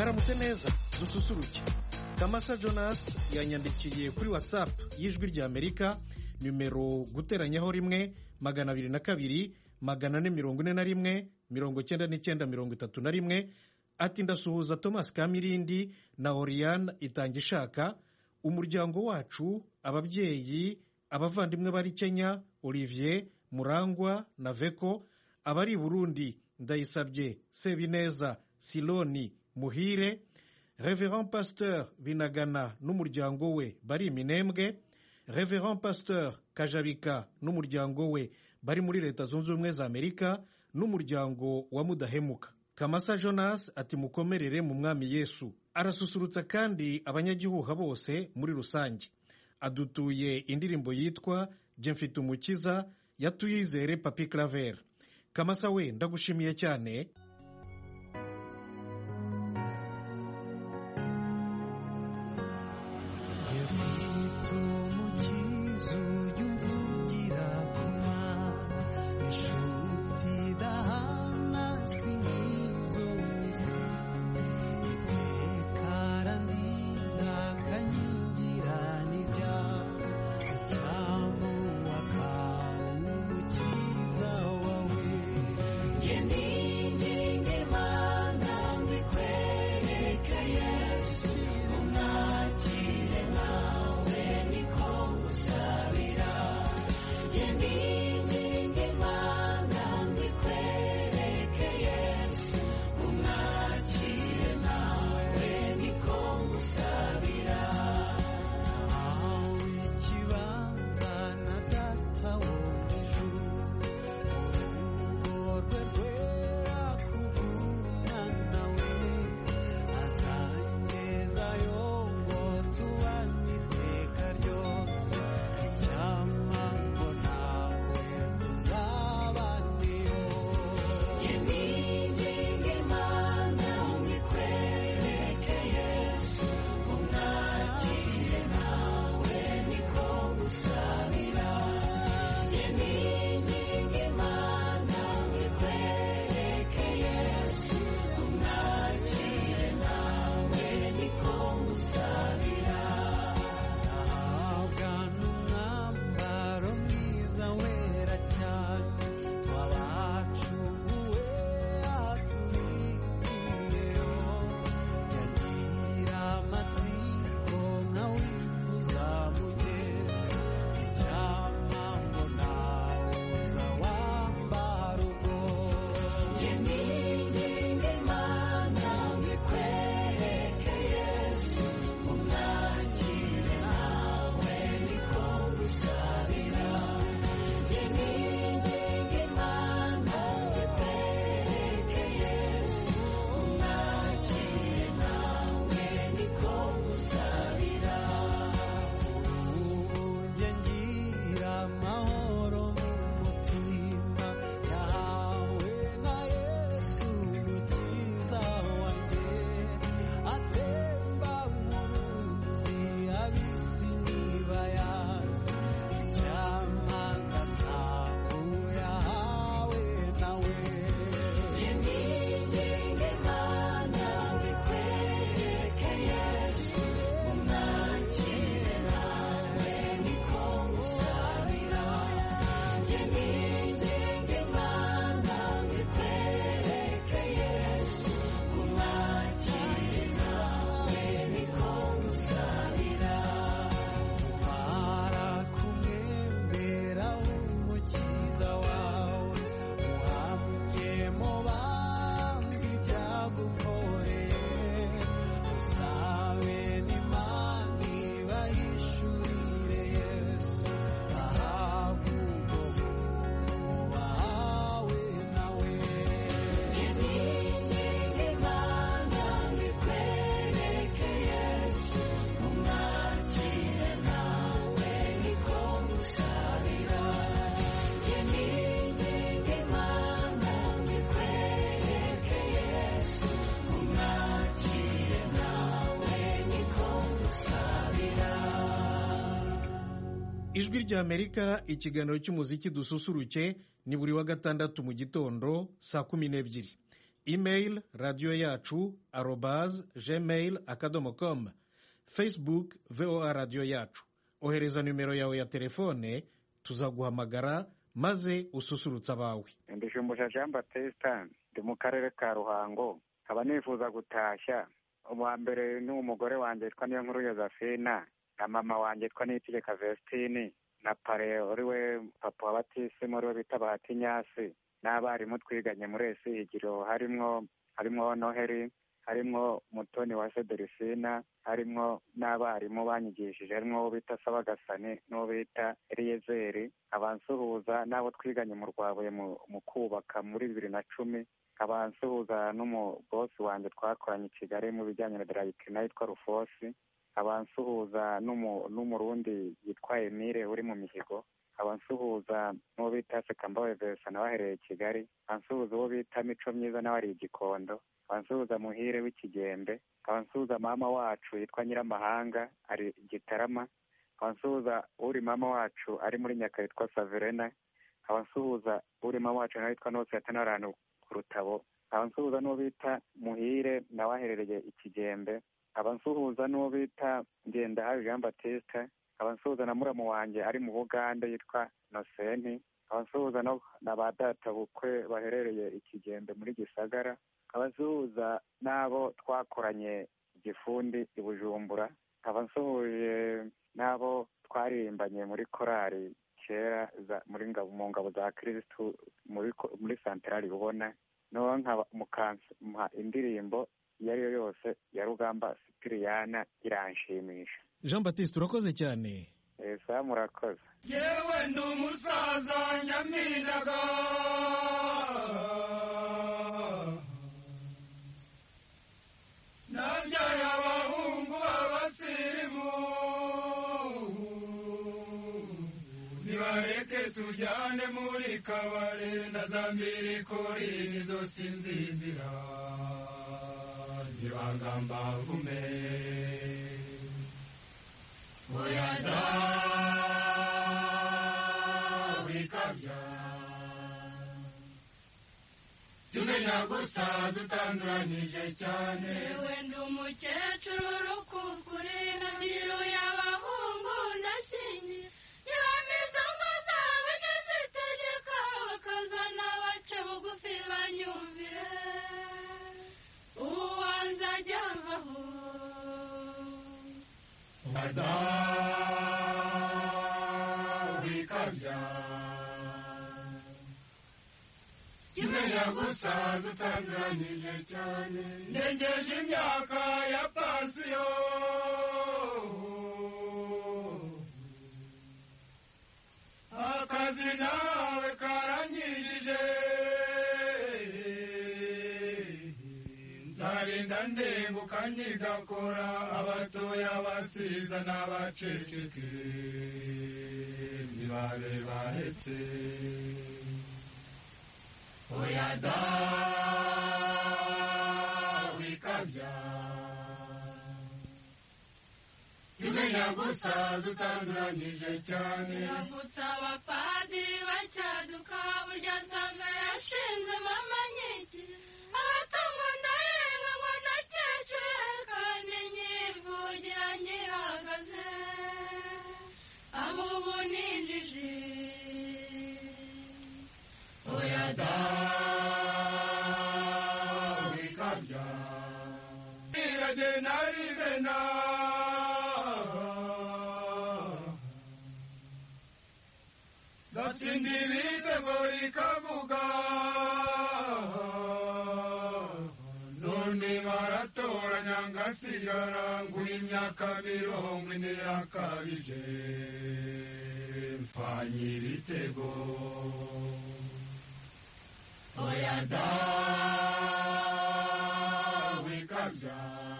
mwaramutse neza dususuruke. Kamasa Jonas yanyandikiye kuri WhatsApp y'ijwi rya Amerika numero guteranyaho rimwe 202 441 99 ati ndasuhuza Thomas Kamirindi na Oriane Itangishaka, umuryango wacu, ababyeyi, abavandimwe bari Kenya, Olivier Murangwa na Veko, abari Burundi Ndayisabye Sebineza Siloni Muhire, Reverend Pasteur Binagana n'umuryango we bari Minembwe, Reverend Pasteur Kajabika n'umuryango we bari muri Leta Zunze Ubumwe za Amerika n'umuryango wa Mudahemuka. Kamasa Jonas ati mukomerere mu mwami Yesu. Arasusurutsa kandi abanyagihugu bose muri rusange. Adutuye indirimbo yitwa Je mfite umukiza ya Tuyizere Papi Claver. Kamasa we ndagushimiye cyane. Ijwi rya Amerika, ikiganiro cy'umuziki dususuruke ni buri wa gatandatu mu gitondo saa 12. email radiyo yacu @gmail.com, Facebook VOA radiyo yacu. Ohereza nimero yawe ya telefone tuzaguhamagara maze ususurutsa abawe. Ndishumbusha Jean Baptiste, ndi mu karere ka Ruhango, nkaba nifuza gutashya uwa mbere ni umugore wanjye yitwa Niyonkuru Josephine, na mama wanjye yitwa Niyitegeka Vestine, na pare uriwe papa wa batisimu uriwe bita Bahati Nyasi, n'abarimu twiganye muri Esihigiro harimwo Noheri, harimwo Mutoni wa Sederisina, harimwo n'abarimu banyigishije, harimwo uwo bita Sabagasani n'uwo bita Eliyezeri, abansuhuza n'abo twiganye mu Rwabuye mu kubaka muri 2010, abansuhuza n'umubosi wanjye twakoranye i Kigali mu bijyanye na Drayikina yitwa Rufosi, abansuhuza n'umurundi yitwa Emile uri mu Mihigo, abansuhuza n'uwo bita Sekambawe Versa nawe ahereye i Kigali, abansuhuza uwo bita Mico Myiza nawe ari i Gikondo, abansuhuza Muhire w'Ikigembe, abansuhuza mama wacu yitwa Nyiramahanga ari Gitarama, abansuhuza uri mama wacu ari muri Nyaka yitwa Saverena, abansuhuza uri mama wacu nawe yitwa Nose Yatanarano ku Rutabo, abansuhuza n'uwo bita Muhire nawe aherereye i Kigembe, abansuhuza n'uwo bita Ngendahayo Jean Baptiste, abansuhuza na muramu wanjye ari mu Bugande yitwa Nosenti, abansuhuza na ba data bukwe baherereye i Kigembe muri Gisagara, abasuhuza n'abo twakoranye Gifundi i Bujumbura, abansuhuje n'abo twaririmbanye muri korali kera mu ngabo za Kristu muri santarari ubona, no nkaba mukansa indirimbo iyo ari yo yose ya Rugamba Sipiriyana iranshimisha. Jean Baptiste urakoze cyane. Esa murakoze. Yewe ndi umusaza Nyaminaga, nabyaye abahungu b'abasirimu, nibareke tujyane muri kabare na za mbirikori nizo sinzizira, nibagamba vume oya da wikabya, tumenya gusaza utanduranyije cyane. Yewe ndi umukecuru rukukuri, nabyiruye abahungu ndashingiye, ntibameze ngo zaba nyazitegeka, bakazana bace bugufi banyumvire, uwanze ajya avaho ada wikabya, tumenya gusaza utanduranyije cyane. Ndengeje imyaka ya pansiyo, akazi nawe karanyirije, nzarinda ndenguka nkigakora, abatoya basiza n'abaceceke ntibabe bahetse oya da wikabya, tumenya gusaza utanduranyije cyane. Yavutse abapadiri bacyaduka, burya nsanga yashinze mama nyiki, abatungo ndarenga ngo ndakecure, kandi nyivugira nyihagaze, abo ubu ninjije oya da wikabya, iragena ribena gatsinda ibitego rikavuga, none baratoranya ngasigara, nguha imyaka 40 yakabije, mfanye ibitego oya da wikabya,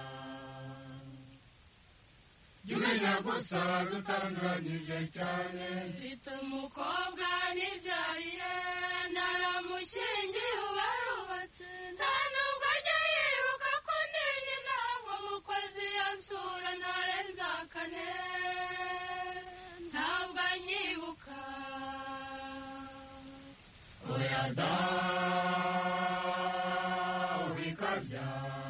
jumenya gusaza utanduranyije cyane. mfite umukobwa nibyariye, naramushyingiye ubarubatse, nta nubwo ajya yibuka ko ndi nyina, ngo mu kwezi yansura ntarenza 4, ntabwo anyibuka oya da wikabya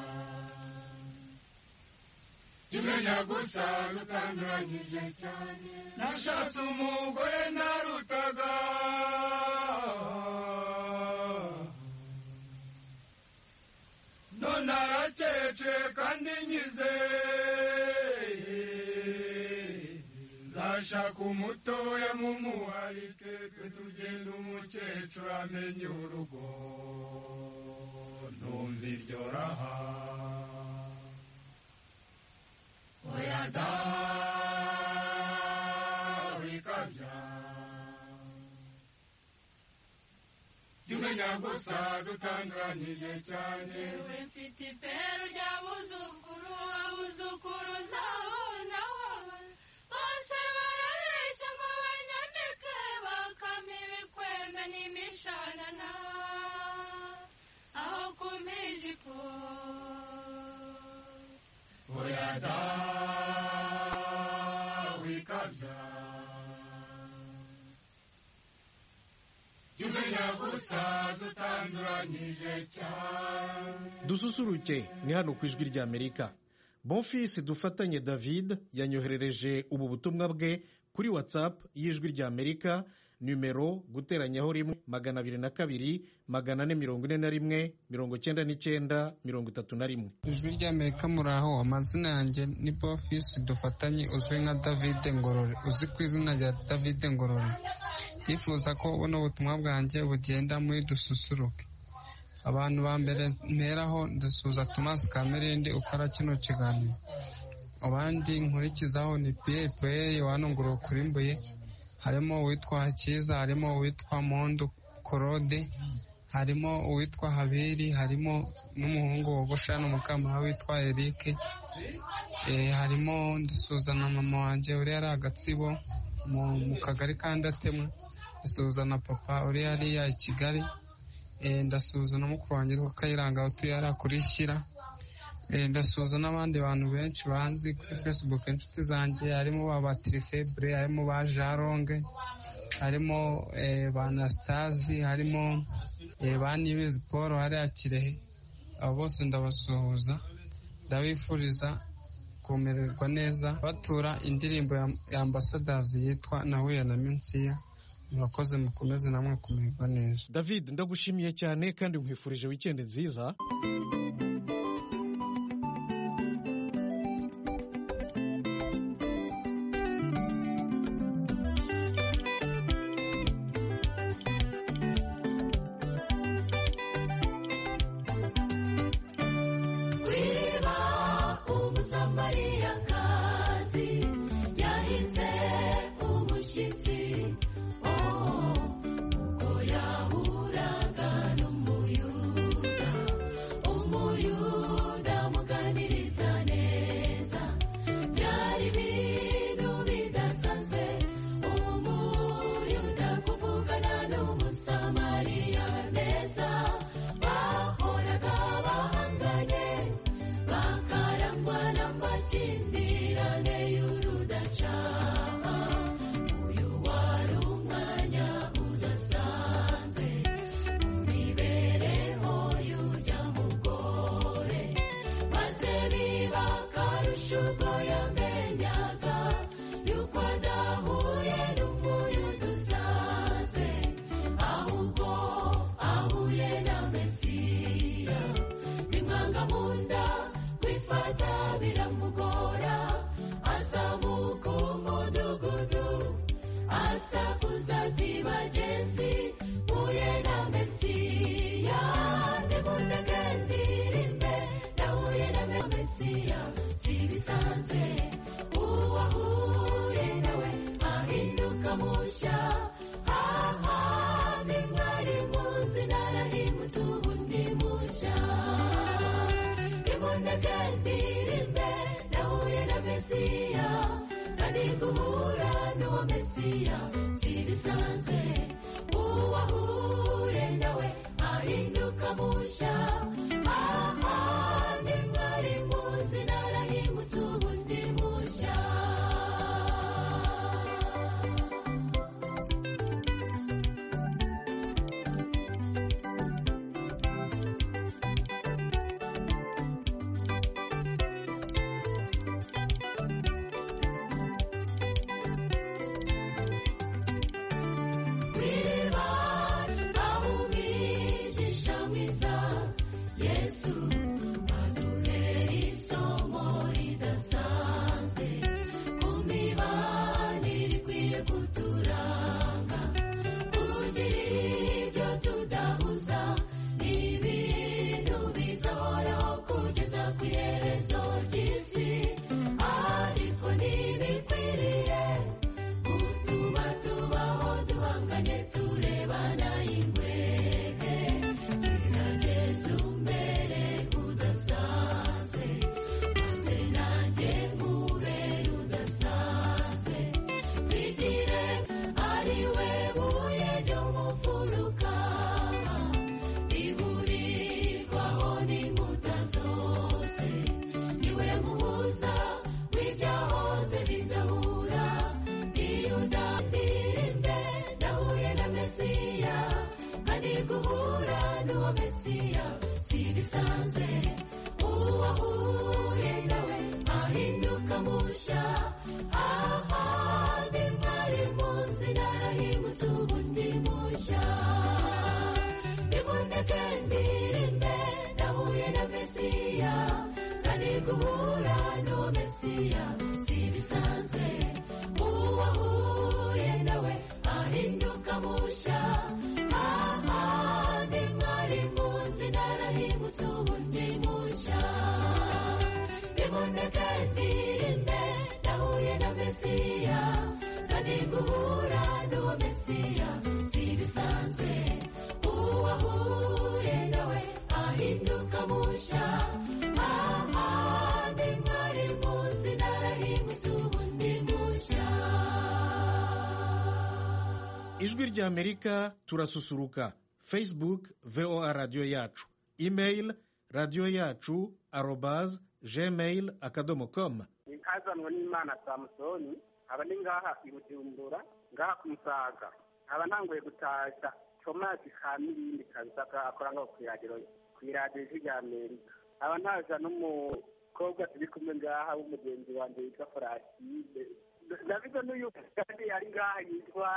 imenya gusaza utanduranyije cyane nashatse umugore narutaga none arakece kandi nyize nzashaka umutoya mumuharike twe tugenda umukecuru amenye urugo numva iryo raha oya da wikabya umenya gusaza utanduranyije cyane yewe mfite iperu ry'abuzukuru abuzukuruza nawe bose barabeshya ngo banyamike bakama ibikwembe n'imishanana aho kumpa ijipo oya da wikabya umenya gusaza utanduranyije cyane. dususuruke ni hano ku ijwi ry'Amerika. Bonfils dufatanye David yanyoherereje ubu butumwa bwe kuri WhatsApp y'ijwi ry'Amerika, numero guteranyaho 1 202 441 99 ijwi ry'Amerika muraho. Amazina yanjye ni Bonfils dufatanye uzwi nka David Ngorore, uzi ku izina rya David Ngorore. Ndifuza ko buno butumwa bwanjye bugenda muri dususuruke. Abantu ba mbere mperaho ndasuza Thomas Kamerindi ukora kino kiganiro. Abandi nkurikizaho ni Pierre Yohana kurimbuye, harimo uwitwa Hakiza, harimo uwitwa Mondo Korode, harimo uwitwa Habiri, harimo n'umuhungu wogosha n'umukama witwa Eric, harimo ndasuza na mama wanjye uri ari Agatsibo mu kagari kandatemwe, ndasuza na papa uri hariya i Kigali, ndasuza na mukuru wanjye witwa Kayiranga utuye hariya kuri Shyira, ndasuza n'abandi bantu benshi banzi kuri Facebook inshuti zanjye, harimo ba Trifebre, harimo ba Jaronge, harimo ba Anastazi, harimo ba Nibizi Paul hariya Kirehe. Abo bose ndabasuhuza, ndabifuriza kumererwa neza batura indirimbo ya Ambassadors yitwa Nahuye na Minsiya. Murakoze, mukomeze namwe kumererwa neza. David, ndagushimiye cyane kandi nkwifurije weekend nziza. kw'iriba aho umwigisha mwiza Yesu aduhera isomo ridasanzwe ku mibanire ikwiye kuturanga kugira ibyo tudahuza n'ibintu bizahoraho kugeza ku iherezo ry'isi ariko ntibikwiriye gutuma tubaho duhanganye turebana ingwe tugerageze umbere udasanzwe maze nanjye nkubere udasanzwe twigire ari we buye ryo mu mfuruka rihurirwaho n'inkuta zose niwe muhuza w'ibyahoze bidahura iyo ndambirinde nahuye na Mesiya kandi guhura n'uwo Mesiya si bisanzwe uwahuye nawe ahinduka mushya ahandi mwari munsi narahimutse ubu ndi mushya niboneke ndirinde nahuye na Mesiya kandi guhura n'uwo Mesiya si bisanzwe uwahuye nawe ahinduka mushya ahandi mwari munsi narahimutse ubu ndi mushya niboneke ndirinde nahuye na Mesiya kandi guhura n'uwo Mesiya si bisanzwe uwahuye nawe ahinduka mushya ahandi mwari munsi narahimutse ubu ndi mushya. ijwi rya Amerika turasusuruka. Facebook VOA radio yacu, email radio yacu @gmail.com. Kazanwa n'Imana Samusoni aba ni ngaha i Bujumbura ngaha ku Musaga aba ntanguye gutaza Thomas Kamilindi kabisa akora ngaho ku radio rya Amerika aba ntaza n'umukobwa turi kumwe ngaha w'umugenzi wanjye witwa Foraside Davido n'uyu kandi ari ngaha yitwa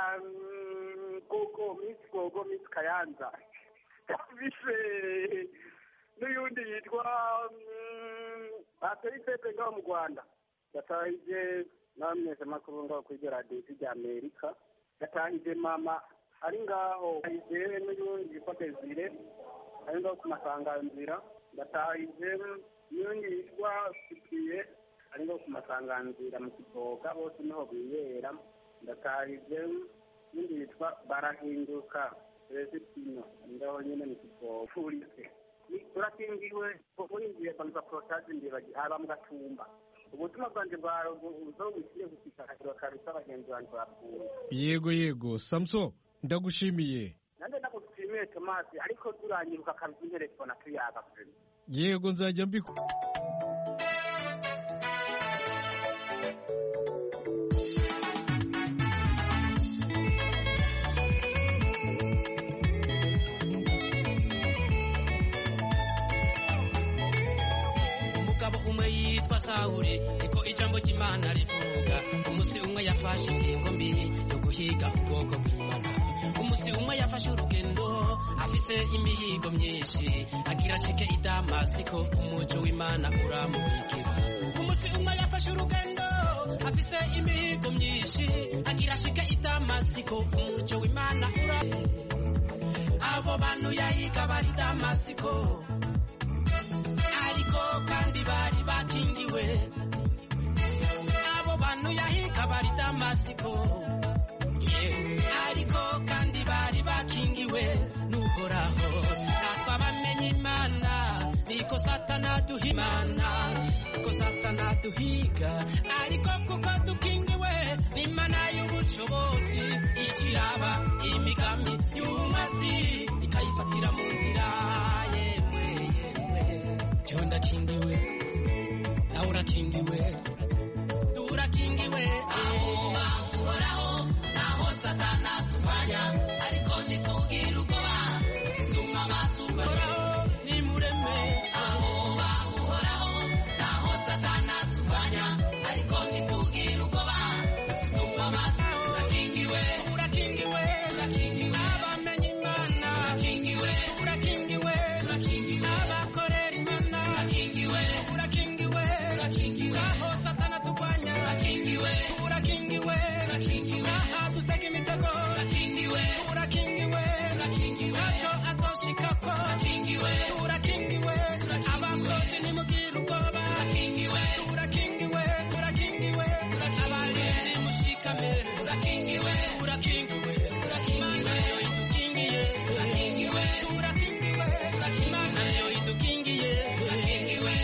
Gogo Miss Kayanza bishe n'uyundi yitwa Bateri Pepe ngaho mu Rwanda yatahije namwese makuru ngaho kuri radio rya Amerika yatahije mama ari ngaho yatahije n'uyundi yitwa Desire ari ngaho ku Masanganzira yatahije n'uyundi yitwa Sikiye ari ngaho ku Masanganzira mu Kiboga bose niho biyera yatahije n'undi yitwa Barahinduka Resitino ngaho nyine mu Kiboga turakingiwe muri ngiye banza protage ndibaje aba mu Gatumba ubutumwa bwanje bwa uzo wishyire gushikira kabisa abagenzi banjye bakuye. Yego Samson ndagushimiye. Nande nagushimiye Thomas ariko turanyiruka kabisa telefone tuyaga. Yego nzajya mbiko. Sawuli iko ijambo ry'Imana rivuga umusi umwe yafashe ingingo mbi yo guhiga ubwoko bw'Imana umusi umwe yafashe urugendo afise imihigo myinshi agira shike i Damasiko umujo w'Imana uramubikira umusi umwe yafashe urugendo afise imihigo myinshi agira shike i Damasiko umujo w'Imana abo bantu yahiga bari Damasiko ariko kandi bari bakingiwe abo bantu yahiga bari Damasiko ariko kandi bari bakingiwe n'Uhoraho natwe bamenye Imana niko Satana duhimana niko Satana duhiga ariko kuko dukingiwe n'Imana y'ubushobozi ikiraba imigambi y'umazi ikayifatira mu nzira ndakingiwe nawe urakingiwe turakingiwe Uhoraho naho Satana turwanya ariko ntitugire ubwoba isuma amatungo ni mureme Uhoraho naho Satana turwanya ariko ntitugire ubwoba isuma amatungo turakingiwe turakingiwe imana yo idukingiye turakingiwe imana yo idukingiye turakingiwe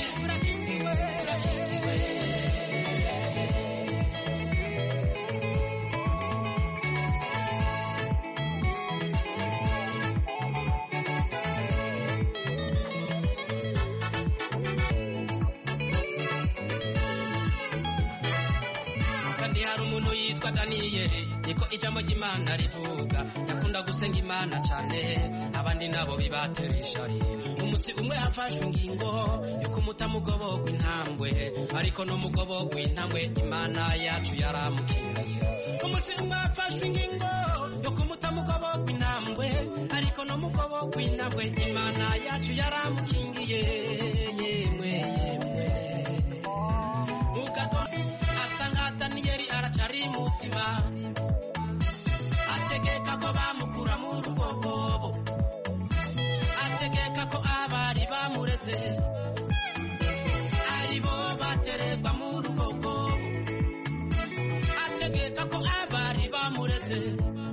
kandi hari umuntu yitwa Daniyeli niko ijambo ry'Imana rivuga yakunda gusenga Imana cyane abandi nabo bibatera ishari umunsi umwe hafashwe ingingo yo kumuta mugobo gw'intambwe ariko no mugobo gw'intambwe Imana yacu yaramukingiye umunsi umwe hafashwe ingingo yo kumuta mugobo gw'intambwe ariko no mugobo gw'intambwe Imana yacu yaramukingiye yemwe Daniyeli aracari mutima ategeka ko bamukura mu rugogobo ategeka ko abari bamureze aribo batererwa mu rugogobo ategeka ko abari bamureze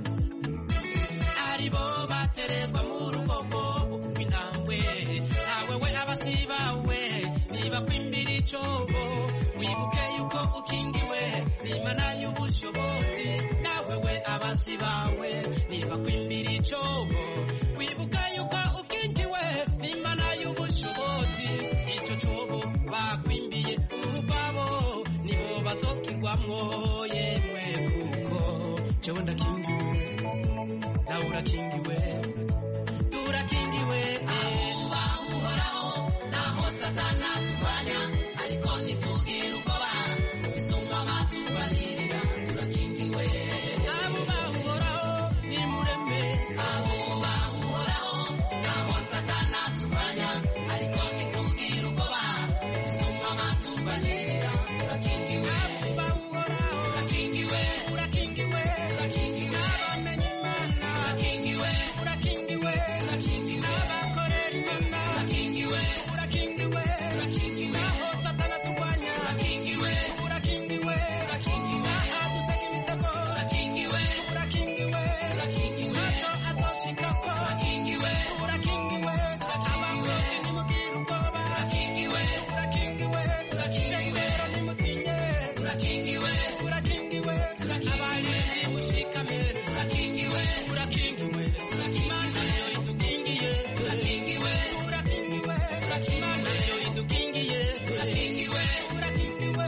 aribo batererwa mu rugogobo w'intambwe nawe we abasibawe niba kwimbira icobo wibuke yuko ukingiwe n'Imana y'ubushobozi nawe we abasibawe niba kwimbira icobo wibuka yuko ukingiwe n'Imana y'ubushobozi ico cobo bakwimbiye ubabo nibo bazokirwamwo yemwe kuko jewe ndakingiwe nawe urakingiwe turakingiwe uhoraho naho satana turwanya ariko ntitubwire ubwoba bisumba amatubanirira turakingiwe abo bahoraho nimureme abo bahoraho naho satana turwanya ariko ntitubwire ubwoba bisumba amatubanirira turakingiwe abo bahoraho turakingiwe turakingiwe turakingiwe abamenye Imana turakingiwe turakingiwe turakingiwe abakorera Imana turakingiwe turakingiwe turakingiwe aho satana turwanya turakingiwe turakingiwe turakingiwe aha dutega imitego turakingiwe turakingiwe turakingiwe ntacyo azoshikako turakingiwe turakingiwe abakozi nimugire ubwoba turakingiwe turakingiwe turakingiwe nimutinye turakingiwe turakingiwe abarinzi mushikame turakingiwe turakingiwe Imana yo idukingiye turakingiwe turakingiwe Imana yo idukingiye turakingiwe turakingiwe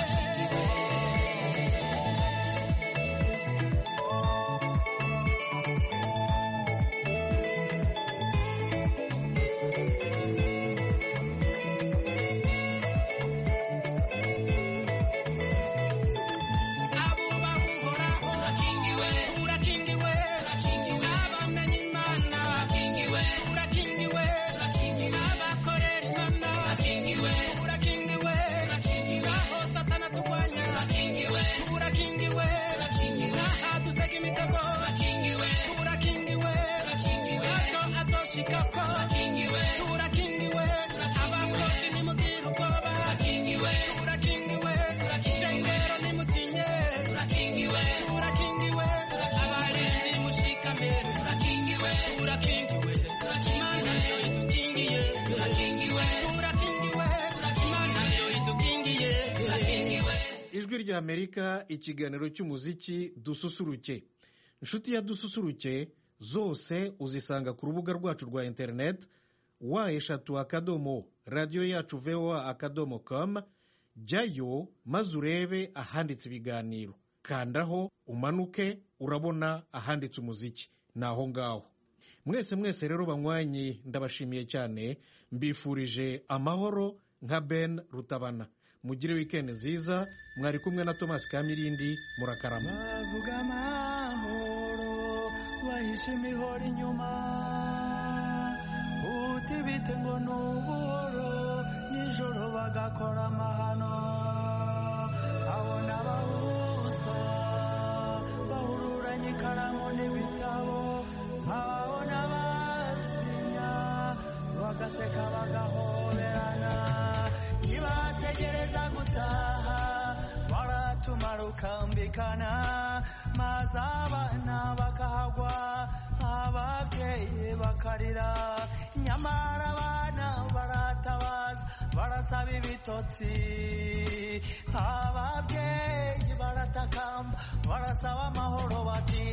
abo bahoraho turakingiwe turakingiwe turakingiwe abamenye Imana turakingiwe turakingiwe turakingiwe abakorera Imana turakingiwe turakingiwe turakingiwe aho satana turwanya turakingiwe turakingiwe turakingiwe aha dutega imitego turakingiwe turakingiwe turakingiwe ntacyo azoshikako turakingiwe turakingiwe abakozi nimugire ubwoba turakingiwe turakingiwe ishengero nimutinye turakingiwe turakingiwe abarinzi mushikame turakingiwe turakingiwe Imana yo idukingiye turakingiwe turakingiwe Imana yo idukingiye turakingiwe ijwi rya Amerika ikiganiro cy'umuziki dususuruke inshuti ya dususuruke zose uzisanga ku rubuga rwacu rwa internet wa@radio-yacu-voa.com jyayo maze urebe ahanditse ibiganiro kandaho umanuke urabona ahanditse umuziki naho ngaho mwese rero banywanyi ndabashimiye cyane mbifurije amahoro nka Ben Rutabana mugire weekend nziza mwari kumwe na Thomas Kamirindi murakarama bavuga amahoro bahishe imihoro inyuma uti bite ngo n'ubuhoro nijoro bagakora amahano abona bahuza bahururanye ikaramu n'ibitabo nkababona basinya bagaseka bagahoberana ntibategereza gutaha baratumara ukambikana maze abana bakahagwa ababyeyi bakarira nyamara abana baratabaza barasaba ibitotsi ababyeyi baratakamba barasaba amahoro bati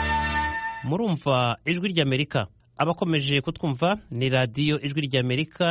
murumva ijwi ry'Amerika abakomeje kutwumva ni radiyo ijwi ry'Amerika